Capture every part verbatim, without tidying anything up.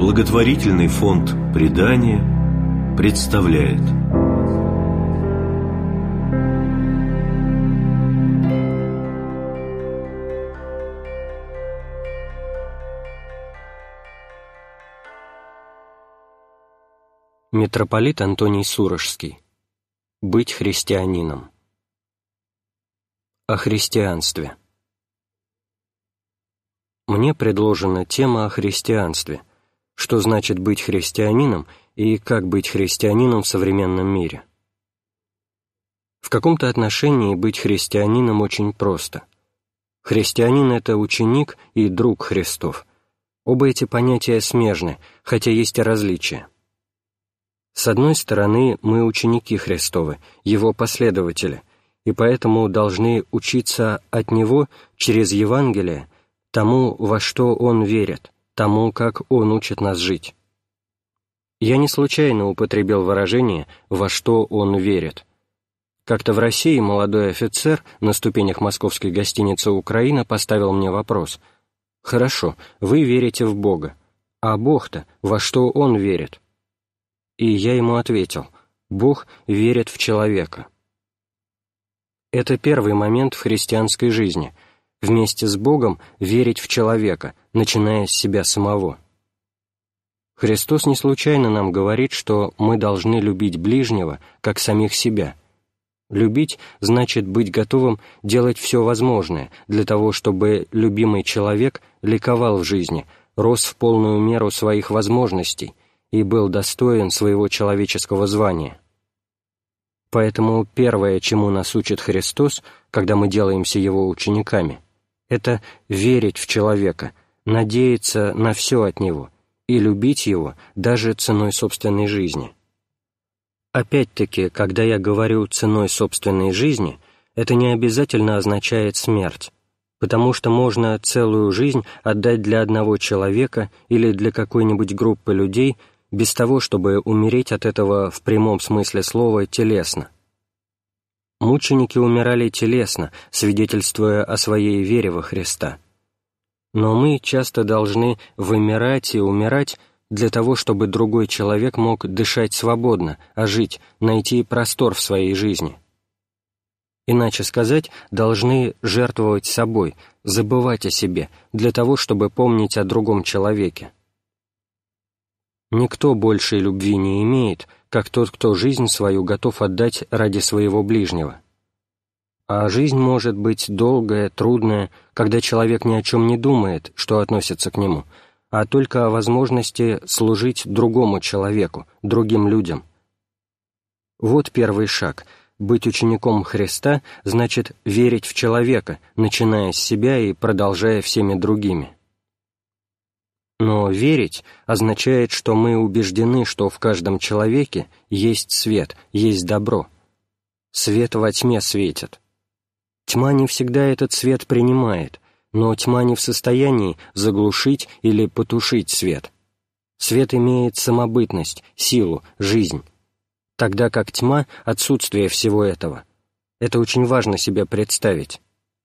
Благотворительный фонд «Предание» представляет. Митрополит Антоний Сурожский. Быть христианином. О христианстве. Мне предложена тема о христианстве, что значит быть христианином и как быть христианином в современном мире. В каком-то отношении быть христианином очень просто. Христианин — это ученик и друг Христов. Оба эти понятия смежны, хотя есть и различия. С одной стороны, мы ученики Христовы, Его последователи, и поэтому должны учиться от Него через Евангелие тому, во что Он верит, тому, как Он учит нас жить. Я не случайно употребил выражение «во что Он верит». Как-то в России молодой офицер на ступенях московской гостиницы «Украина» поставил мне вопрос: «Хорошо, вы верите в Бога, а Бог-то во что Он верит?» И я ему ответил: Бог верит в человека. Это первый момент в христианской жизни — вместе с Богом верить в человека, начиная с себя самого. Христос не случайно нам говорит, что мы должны любить ближнего, как самих себя. Любить значит быть готовым делать все возможное для того, чтобы любимый человек ликовал в жизни, рос в полную меру своих возможностей и был достоин своего человеческого звания. Поэтому первое, чему нас учит Христос, когда мы делаемся Его учениками, это верить в человека, надеяться на все от Него и любить Его даже ценой собственной жизни. Опять-таки, когда я говорю «ценой собственной жизни», это не обязательно означает смерть, потому что можно целую жизнь отдать для одного человека или для какой-нибудь группы людей без того, чтобы умереть от этого в прямом смысле слова телесно. Мученики умирали телесно, свидетельствуя о своей вере во Христа. Но мы часто должны вымирать и умирать для того, чтобы другой человек мог дышать свободно, а жить, найти простор в своей жизни. Иначе сказать, должны жертвовать собой, забывать о себе, для того, чтобы помнить о другом человеке. Никто большей любви не имеет, как тот, кто жизнь свою готов отдать ради своего ближнего. А жизнь может быть долгая, трудная, когда человек ни о чем не думает, что относится к нему, а только о возможности служить другому человеку, другим людям. Вот первый шаг. Быть учеником Христа значит верить в человека, начиная с себя и продолжая всеми другими. Но верить означает, что мы убеждены, что в каждом человеке есть свет, есть добро. Свет во тьме светит. Тьма не всегда этот свет принимает, но тьма не в состоянии заглушить или потушить свет. Свет имеет самобытность, силу, жизнь, тогда как тьма — отсутствие всего этого. Это очень важно себе представить.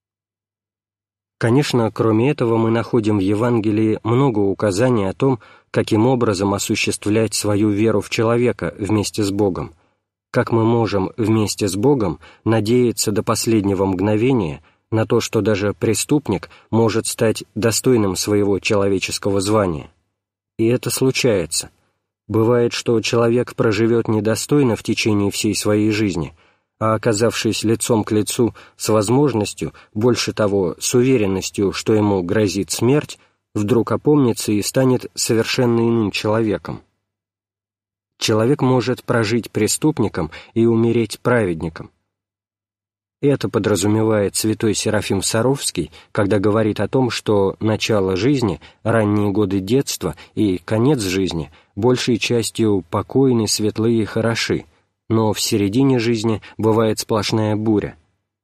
Конечно, кроме этого мы находим в Евангелии много указаний о том, каким образом осуществлять свою веру в человека вместе с Богом, как мы можем вместе с Богом надеяться до последнего мгновения на то, что даже преступник может стать достойным своего человеческого звания. И это случается. Бывает, что человек проживет недостойно в течение всей своей жизни, а оказавшись лицом к лицу с возможностью, больше того, с уверенностью, что ему грозит смерть, вдруг опомнится и станет совершенно иным человеком. Человек может прожить преступником и умереть праведником. Это подразумевает святой Серафим Саровский, когда говорит о том, что начало жизни, ранние годы детства и конец жизни большей частью покойны, светлые и хороши, но в середине жизни бывает сплошная буря.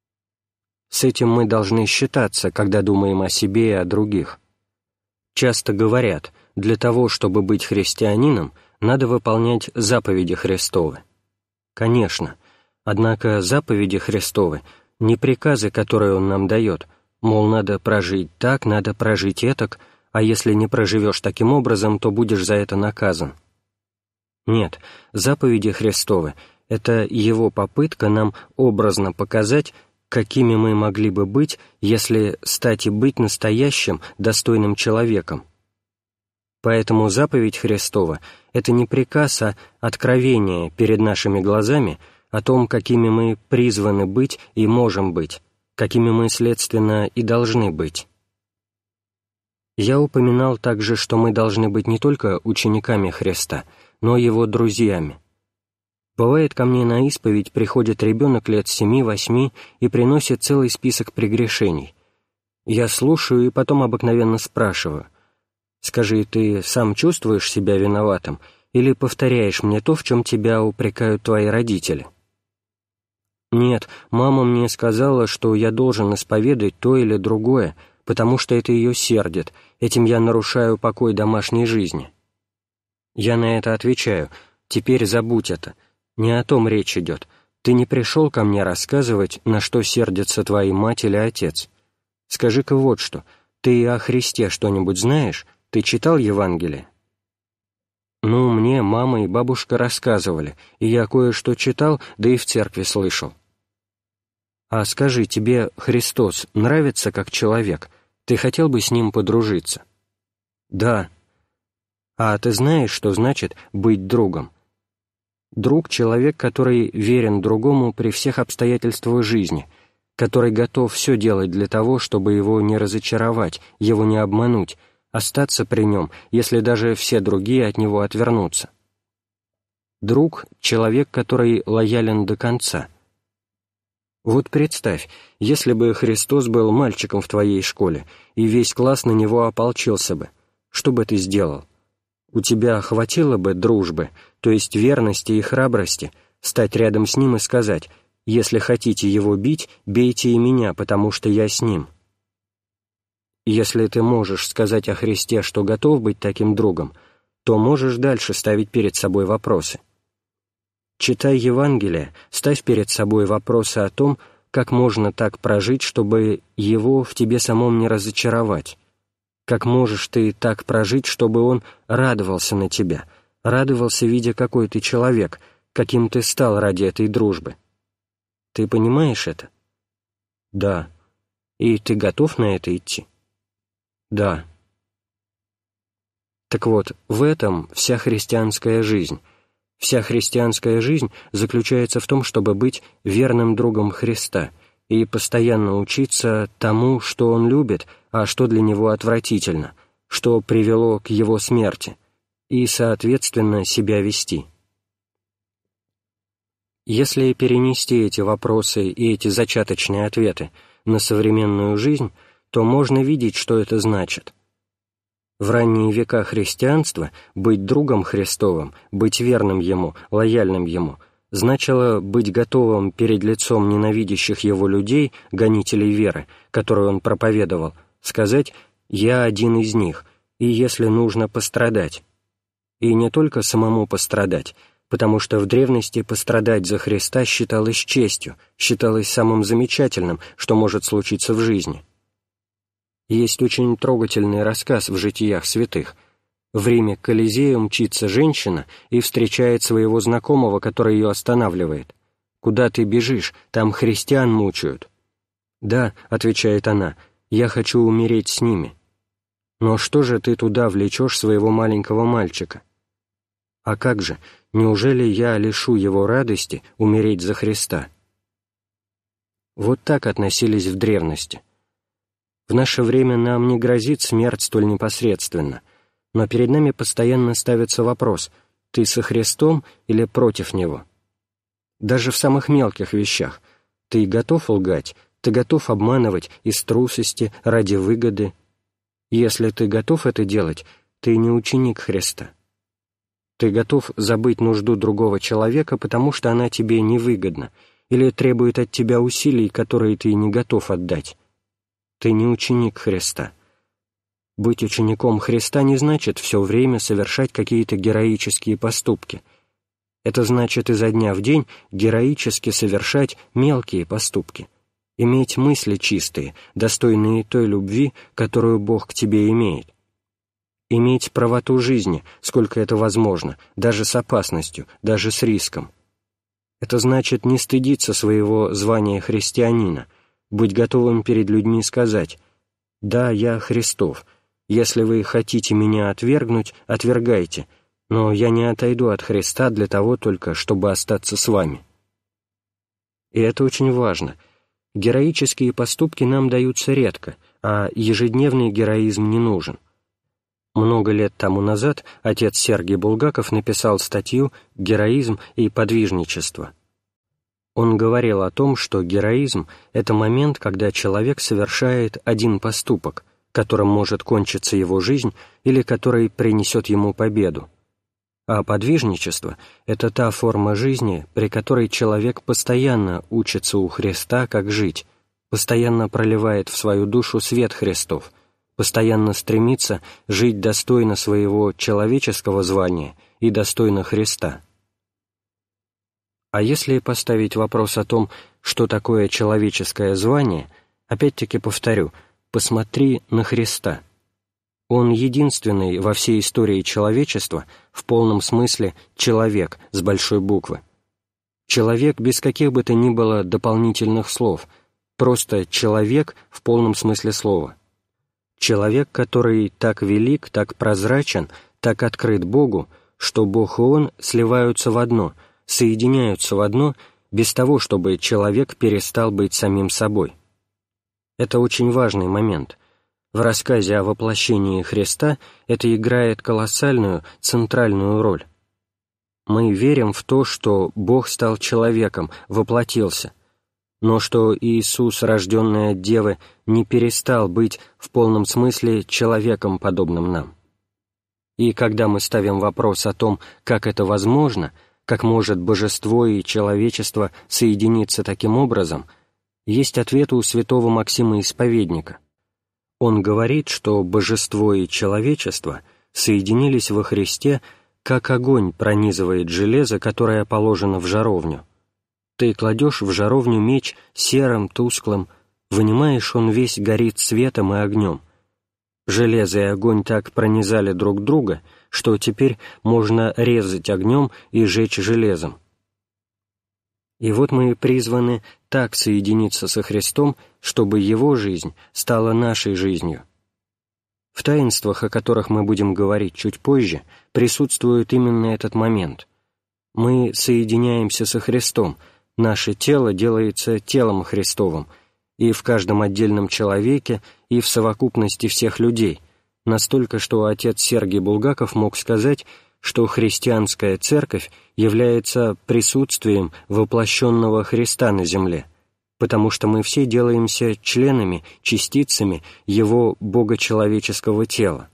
С этим мы должны считаться, когда думаем о себе и о других. Часто говорят, для того, чтобы быть христианином, надо выполнять заповеди Христовы. Конечно, однако заповеди Христовы не приказы, которые Он нам дает, мол, надо прожить так, надо прожить этак, а если не проживешь таким образом, то будешь за это наказан. Нет, заповеди Христовы — это Его попытка нам образно показать, какими мы могли бы быть, если стать и быть настоящим, достойным человеком. Поэтому заповедь Христова — это не приказ, а откровение перед нашими глазами о том, какими мы призваны быть и можем быть, какими мы, следственно, и должны быть. Я упоминал также, что мы должны быть не только учениками Христа, но и Его друзьями. Бывает, ко мне на исповедь приходит ребенок лет семи-восьми и приносит целый список прегрешений. Я слушаю и потом обыкновенно спрашиваю: «Скажи, ты сам чувствуешь себя виноватым или повторяешь мне то, в чем тебя упрекают твои родители?» «Нет, мама мне сказала, что я должен исповедать то или другое, потому что это ее сердит, этим я нарушаю покой домашней жизни». Я на это отвечаю: «Теперь забудь это, не о том речь идет. Ты не пришел ко мне рассказывать, на что сердятся твои мать или отец. Скажи-ка вот что, ты о Христе что-нибудь знаешь? Ты читал Евангелие?» «Ну, мне мама и бабушка рассказывали, и я кое-что читал, да и в церкви слышал». «А скажи, тебе Христос нравится как человек? Ты хотел бы с Ним подружиться?» «Да». «А ты знаешь, что значит быть другом?» Друг — человек, который верен другому при всех обстоятельствах жизни, который готов все делать для того, чтобы его не разочаровать, его не обмануть, остаться при нем, если даже все другие от него отвернутся. Друг — человек, который лоялен до конца. Вот представь, если бы Христос был мальчиком в твоей школе, и весь класс на него ополчился бы, что бы ты сделал? У тебя хватило бы дружбы, то есть верности и храбрости, стать рядом с ним и сказать: «Если хотите его бить, бейте и меня, потому что я с ним». Если ты можешь сказать о Христе, что готов быть таким другом, то можешь дальше ставить перед собой вопросы. Читай Евангелие, ставь перед собой вопросы о том, как можно так прожить, чтобы его в тебе самом не разочаровать. Как можешь ты так прожить, чтобы он радовался на тебя, радовался, видя, какой ты человек, каким ты стал ради этой дружбы? Ты понимаешь это? Да. И ты готов на это идти? Да. Так вот, в этом вся христианская жизнь. Вся христианская жизнь заключается в том, чтобы быть верным другом Христа и постоянно учиться тому, что Он любит, а что для Него отвратительно, что привело к Его смерти, и, соответственно, себя вести. Если перенести эти вопросы и эти зачаточные ответы на современную жизнь, то можно видеть, что это значит. В ранние века христианства быть другом Христовым, быть верным Ему, лояльным Ему, значило быть готовым перед лицом ненавидящих Его людей, гонителей веры, которую Он проповедовал, сказать: «Я один из них, и если нужно, пострадать». И не только самому пострадать, потому что в древности пострадать за Христа считалось честью, считалось самым замечательным, что может случиться в жизни. Есть очень трогательный рассказ в житиях святых. В Риме к Колизею мчится женщина и встречает своего знакомого, который ее останавливает. «Куда ты бежишь? Там христиан мучают». «Да», — отвечает она, — «я хочу умереть с ними». «Но что же ты туда влечешь своего маленького мальчика?» «А как же, неужели я лишу его радости умереть за Христа?» Вот так относились в древности. В наше время нам не грозит смерть столь непосредственно, но перед нами постоянно ставится вопрос: ты со Христом или против Него? Даже в самых мелких вещах. Ты готов лгать, ты готов обманывать из трусости, ради выгоды. Если ты готов это делать, ты не ученик Христа. Ты готов забыть нужду другого человека, потому что она тебе невыгодна или требует от тебя усилий, которые ты не готов отдать. Ты не ученик Христа. Быть учеником Христа не значит все время совершать какие-то героические поступки. Это значит изо дня в день героически совершать мелкие поступки, иметь мысли чистые, достойные той любви, которую Бог к тебе имеет, иметь правоту жизни, сколько это возможно, даже с опасностью, даже с риском. Это значит не стыдиться своего звания христианина, быть готовым перед людьми сказать: «Да, я Христов. Если вы хотите меня отвергнуть, отвергайте, но я не отойду от Христа для того только, чтобы остаться с вами». И это очень важно. Героические поступки нам даются редко, а ежедневный героизм не нужен. Много лет тому назад отец Сергий Булгаков написал статью «Героизм и подвижничество». Он говорил о том, что героизм — это момент, когда человек совершает один поступок, которым может кончиться его жизнь или который принесет ему победу. А подвижничество — это та форма жизни, при которой человек постоянно учится у Христа, как жить, постоянно проливает в свою душу свет Христов, постоянно стремится жить достойно своего человеческого звания и достойно Христа. А если поставить вопрос о том, что такое человеческое звание, опять-таки повторю, посмотри на Христа. Он единственный во всей истории человечества, в полном смысле человек с большой буквы. Человек без каких бы то ни было дополнительных слов, просто человек в полном смысле слова. Человек, который так велик, так прозрачен, так открыт Богу, что Бог и Он сливаются в одно, соединяются в одно, без того, чтобы человек перестал быть самим собой. Это очень важный момент. В рассказе о воплощении Христа это играет колоссальную, центральную роль. Мы верим в то, что Бог стал человеком, воплотился, но что Иисус, рожденный от Девы, не перестал быть в полном смысле человеком, подобным нам. И когда мы ставим вопрос о том, как это возможно, как может божество и человечество соединиться таким образом, есть ответ у святого Максима Исповедника. Он говорит, что божество и человечество соединились во Христе, как огонь пронизывает железо, которое положено в жаровню. Ты кладешь в жаровню меч серым, тусклым, вынимаешь, он весь горит светом и огнем. Железо и огонь так пронизали друг друга, что теперь можно резать огнем и жечь железом. И вот мы призваны так соединиться со Христом, чтобы Его жизнь стала нашей жизнью. В таинствах, о которых мы будем говорить чуть позже, присутствует именно этот момент. Мы соединяемся со Христом, наше тело делается телом Христовым, и в каждом отдельном человеке, и в совокупности всех людей, настолько, что отец Сергий Булгаков мог сказать, что христианская церковь является присутствием воплощенного Христа на земле, потому что мы все делаемся членами, частицами Его богочеловеческого тела.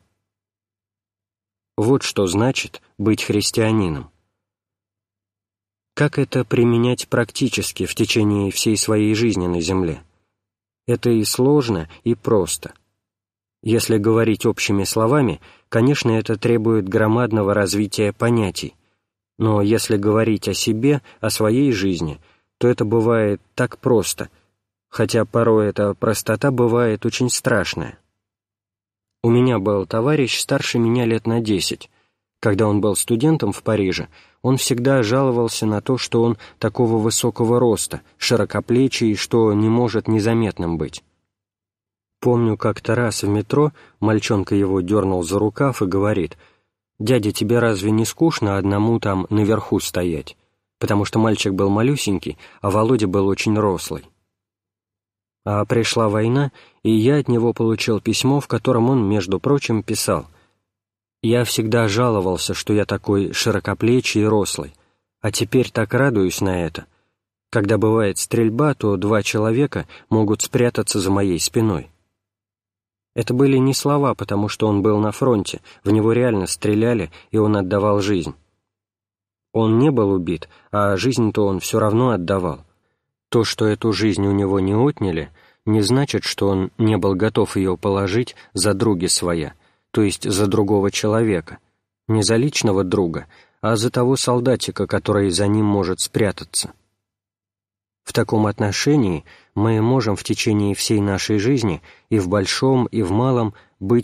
Вот что значит быть христианином. Как это применять практически в течение всей своей жизни на земле? Это и сложно, и просто. Если говорить общими словами, конечно, это требует громадного развития понятий, но если говорить о себе, о своей жизни, то это бывает так просто, хотя порой эта простота бывает очень страшная. У меня был товарищ старше меня лет на десять. Когда он был студентом в Париже, он всегда жаловался на то, что он такого высокого роста, широкоплечий, что не может незаметным быть. Помню, как-то раз в метро мальчонка его дернул за рукав и говорит: «Дядя, тебе разве не скучно одному там наверху стоять?» Потому что мальчик был малюсенький, а Володя был очень рослый. А пришла война, и я от него получил письмо, в котором он, между прочим, писал: «Я всегда жаловался, что я такой широкоплечий и рослый, а теперь так радуюсь на это. Когда бывает стрельба, то два человека могут спрятаться за моей спиной». Это были не слова, потому что он был на фронте, в него реально стреляли, и он отдавал жизнь. Он не был убит, а жизнь-то он все равно отдавал. То, что эту жизнь у него не отняли, не значит, что он не был готов ее положить за други своя, то есть за другого человека, не за личного друга, а за того солдатика, который за ним может спрятаться. В таком отношении мы можем в течение всей нашей жизни и в большом, и в малом быть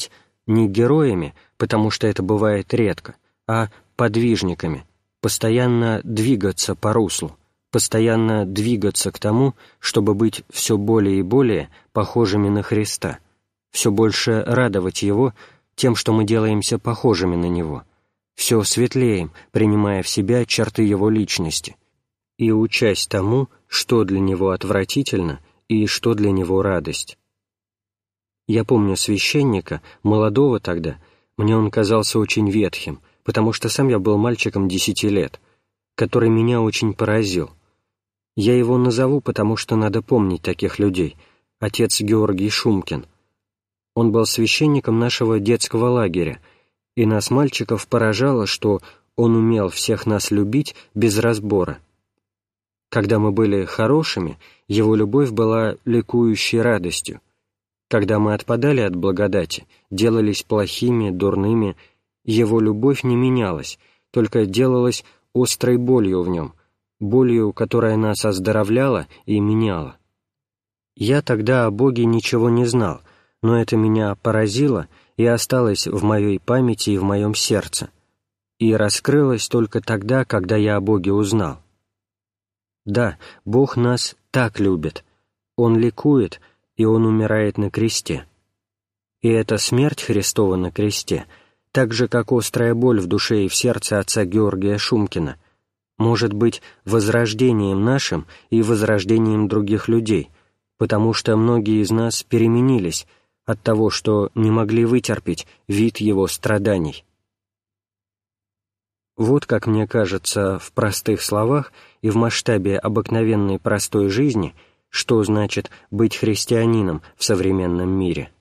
не героями, потому что это бывает редко, а подвижниками, постоянно двигаться по руслу, постоянно двигаться к тому, чтобы быть все более и более похожими на Христа, все больше радовать Его тем, что мы делаемся похожими на Него, все светлеем, принимая в себя черты Его личности, и учась тому, что для Него отвратительно и что для Него радость. Я помню священника, молодого тогда, мне он казался очень ветхим, потому что сам я был мальчиком десяти лет, который меня очень поразил. Я его назову, потому что надо помнить таких людей, отец Георгий Шумкин. Он был священником нашего детского лагеря, и нас, мальчиков, поражало, что он умел всех нас любить без разбора. Когда мы были хорошими, его любовь была ликующей радостью. Когда мы отпадали от благодати, делались плохими, дурными, его любовь не менялась, только делалась острой болью в нем, болью, которая нас оздоровляла и меняла. Я тогда о Боге ничего не знал, но это меня поразило и осталось в моей памяти и в моем сердце, и раскрылось только тогда, когда я о Боге узнал. Да, Бог нас так любит, Он ликует, и Он умирает на кресте. И эта смерть Христова на кресте, так же, как острая боль в душе и в сердце отца Георгия Шумкина, может быть возрождением нашим и возрождением других людей, потому что многие из нас переменились от того, что не могли вытерпеть вид Его страданий. Вот, как мне кажется, в простых словах и в масштабе обыкновенной простой жизни, что значит быть христианином в современном мире.